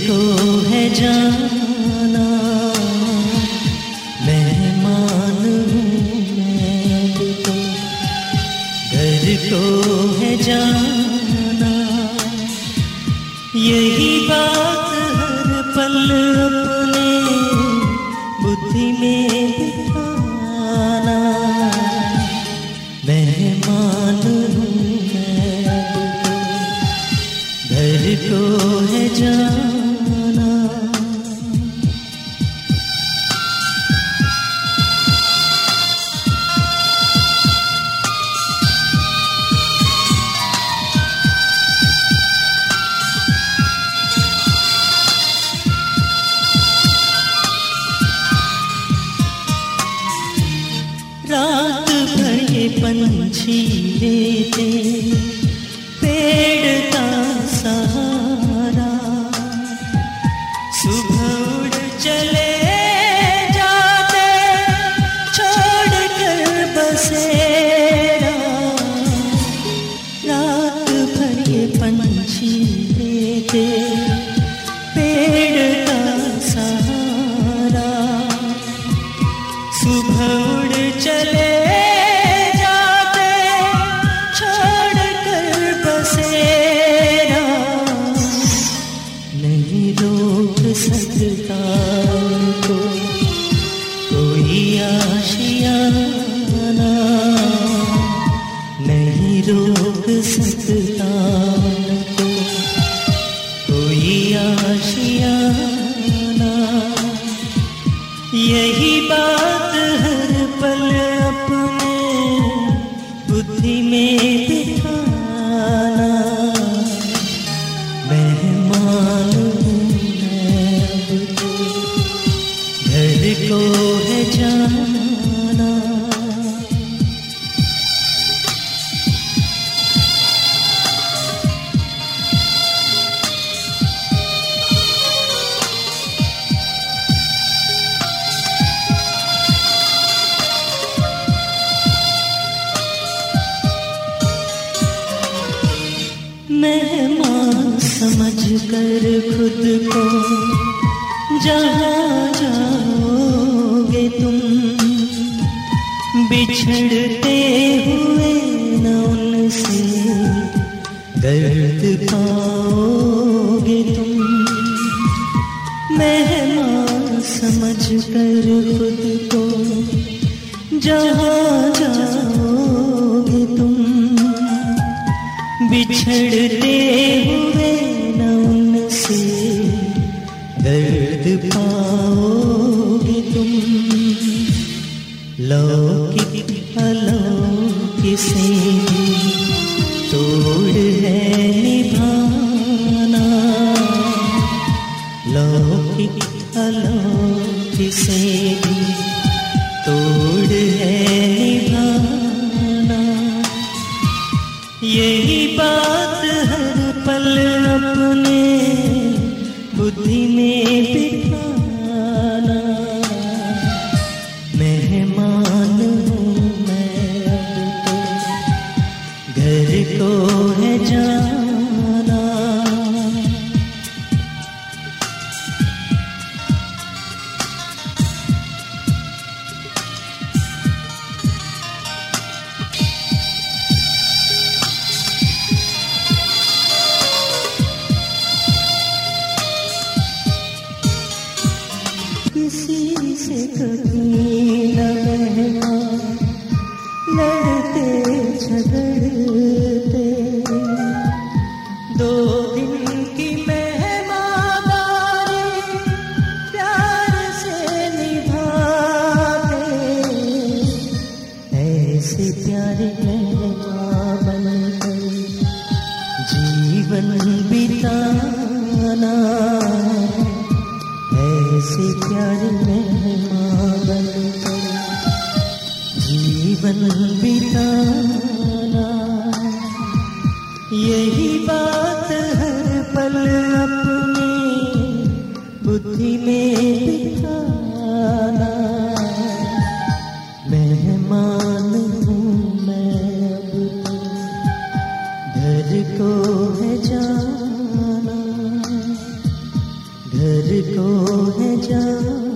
को है जाना, मेहमान हूँ मैं अब तो। घर को है जाना, यही बात हर पल अपने बुद्धि में बिठाना। मेहमान हूँ मैं अब तो, घर को है जाना। रात भर ये पंछी लेते पेड़ का सहारा, सुबह उड़ चले जाते छोड़ कर बसेरा। रात भर ये पंछी लेते पेड़ का सहारा, सुबह उड़ चले जाते छोड़ कर बसेरा। नहीं रोक सकता को कोई आशियाना, नहीं रोक सकता को कोई आशियाना। यही बात हर पल अपने बुद्धि में बिठाना। मेहमान हूँ मैं अब तो, घर को है जाना। मेहमान समझ कर खुद को जहाँ जाओगे तुम, बिछड़ते हुए न उनसे दर्द पाओगे तुम। मेहमान समझ कर खुद को जहाँ जाओगे तुम, बिछड़ते हुए न उनसे दर्द पाओगे तुम। लौकिक अलौकिक से तोड़ है निभाना, लौकिक अलौकिक से तोड़ है निभाना। यही बात हर पल अपने बुद्धि में बिठाना। मेहमान हूँ मैं अब तो, घर को है जाना। किसी से कभी न मेहमान लड़ते झगड़ते, दो दिन की मेहमानदारी प्यार से निभाते। ऐसे प्यारे मेहमान बनकर जीवन बिताना, ऐसे प्यारे मेहमान बनकर जीवन बिताना। यही बात हर पल अपने बुद्धि में बिठाना। मेहमान हूँ मैं अब तो, घर को है जाना। तुझको है जान